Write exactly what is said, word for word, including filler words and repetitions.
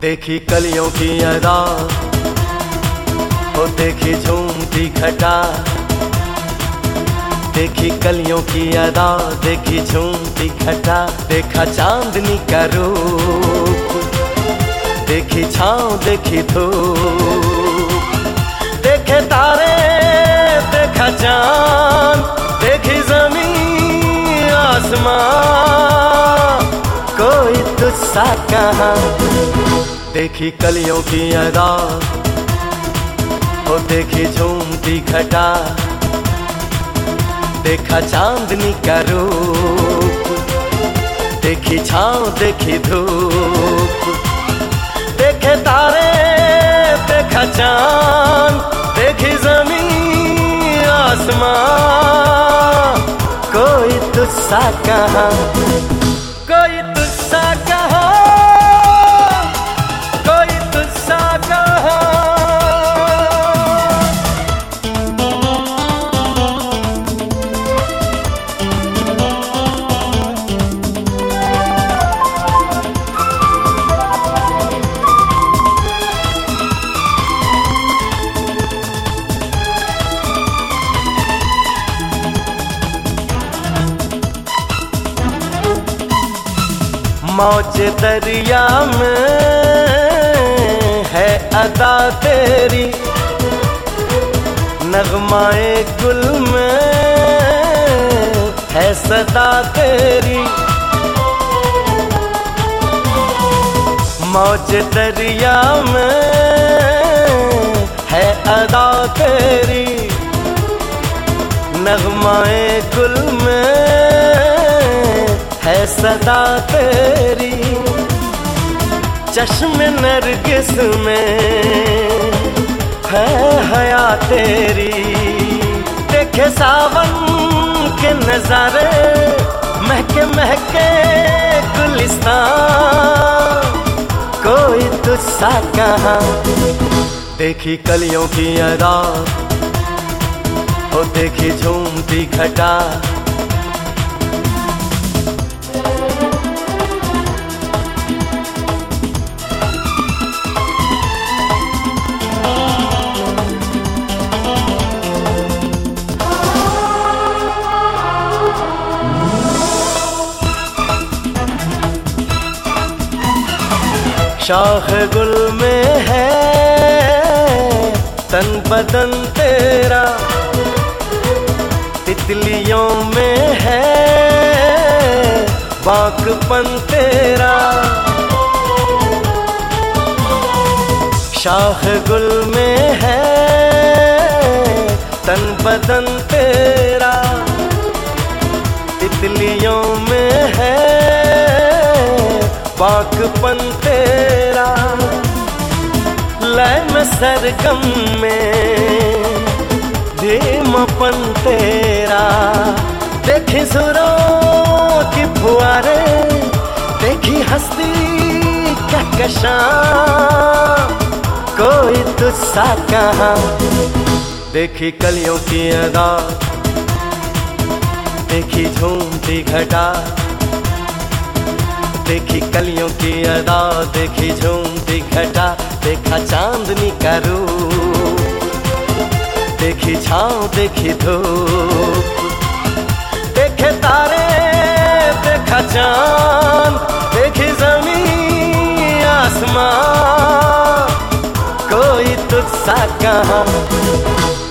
देखी कलियों की अदा हो, देखी झूमती घटा। देखी कलियों की अदा, देखी झूमती घटा। देखा चांदनी का रूप, देखी छाँव, देखी धूप। देखे तारे, देखा चांद, देखी जमीन आसमां, कोई तुझसा कहाँ। देखी कलियों की अदा हो, देखी झूमती घटा। देखा चांदनी का रूप, देखी छाँव, देखी धूप। देखे तारे, देखा चांद, देखी जमीन आसमां, कोई तुझसा कहाँ, कोई तुझसा कहाँ, कोई तुझसा कहाँ। मौज दरिया में है अदा तेरी, नगमाए गुल में है सदा तेरी। मौज दरिया में है अदा तेरी, नगमाए गुल में है सदा तेरी। चश्मे नरगिस में है हया तेरी। देखे सावन के नजारे, महके महके गुलिस्तान, कोई तुझसा कहाँ। देखी कलियों की अदा हो, देखी झूमती घटा। शाख गुल में है तन बदन तेरा, तितलियों में है बांकपन तेरा। शाख गुल में है तन बदन तेरा, तितलियों में है बांकपन तेरा। लय में सरगम में धीमपन तेरा। देखी सुरों की फुआरे, देखी हस्ती कहकशां, कोई तुझसा कहाँ। देखी कलियों की अदा, देखी झूमती घटा। देखी कलियों की अदा, देखी झूमती घटा। देखा चांदनी का रूप, देखी छाँव, देखी धूप। देखे तारे, देखा चांद, देखी जमीन आसमां, कोई तुझसा कहाँ।